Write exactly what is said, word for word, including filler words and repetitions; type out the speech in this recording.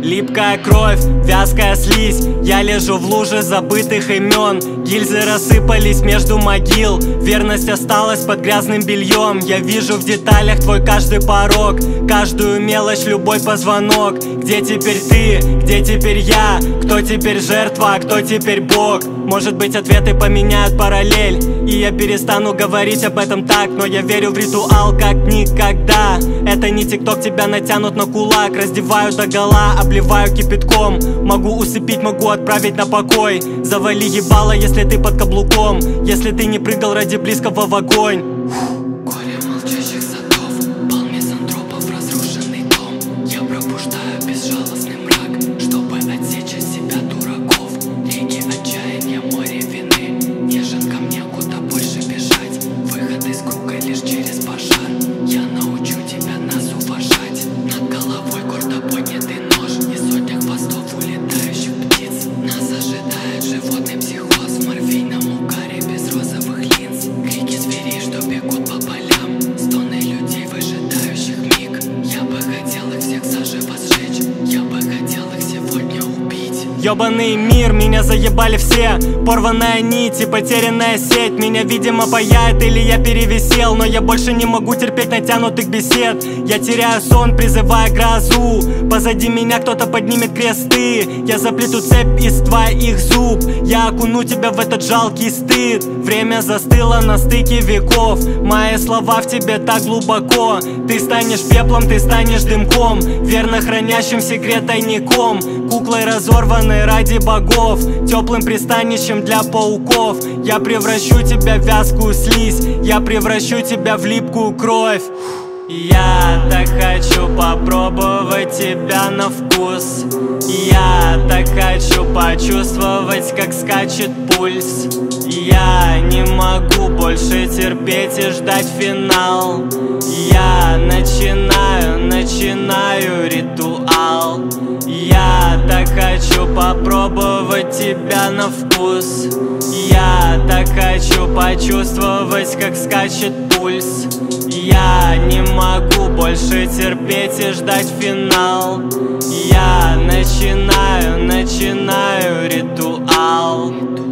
Липкая кровь, вязкая слизь. Я лежу в луже забытых имен. Гильзы рассыпались между могил. Верность осталась под грязным бельем. Я вижу в деталях твой каждый порог, каждую мелочь, любой позвонок. Где теперь ты? Где теперь я? Кто теперь жертва, а кто теперь Бог? Может быть, ответы поменяют параллель, и я перестану говорить об этом так. Но я верю в ритуал как никогда. Это не тикток, тебя натянут на кулак. Раздевают догола, обливаю кипятком. Могу усыпить, могу отправить на покой. Завали ебало, если ты под каблуком, если ты не прыгал ради близкого в огонь. Горе молчащих садов, пал мизантропов разрушенный дом. Я пробуждаю безжалостный мрак, чтобы отсечь от себя дураков. Реки отчаяния, море вины, нежен ко мне, куда больше бежать. Выход из круга лишь через пожар. Я научу тебя нас уважать. Над головой гордо поднятый нож и сотня хвостов улетающих птиц. Нас ожидает животный психоз в морфийном угаре без розовых линз. Крики зверей, что бегут по полям, стоны людей, выжидающих миг. Я бы хотел их всех заживо сжечь, я бы хотел их сегодня убить. Ёбаный мир, меня заебали все. Порванная нить и потерянная сеть. Меня, видимо, паяет или я перевесел. Но я больше не могу терпеть натянутых бесед. Я теряю сон, призывая грозу. Позади меня кто-то поднимет кресты. Я заплету цепь из твоих зуб. Я окуну тебя в этот жалкий стыд. Время застыло на стыке веков. Мои слова в тебе так глубоко. Ты станешь пеплом, ты станешь дымком, верно хранящим секрет тайником. Куклой разорванной ради богов, теплым пристанищем для пауков. Я превращу тебя в вязкую слизь, я превращу тебя в липкую кровь. Я так хочу попробовать тебя на вкус. Я так хочу почувствовать, как скачет пульс. Я не могу больше терпеть и ждать финал. Я начинаю, начинаю ритуал. Я так хочу попробовать тебя на вкус. Я так хочу почувствовать, как скачет пульс. Я не могу больше терпеть и ждать финал. Я начинаю, начинаю ритуал.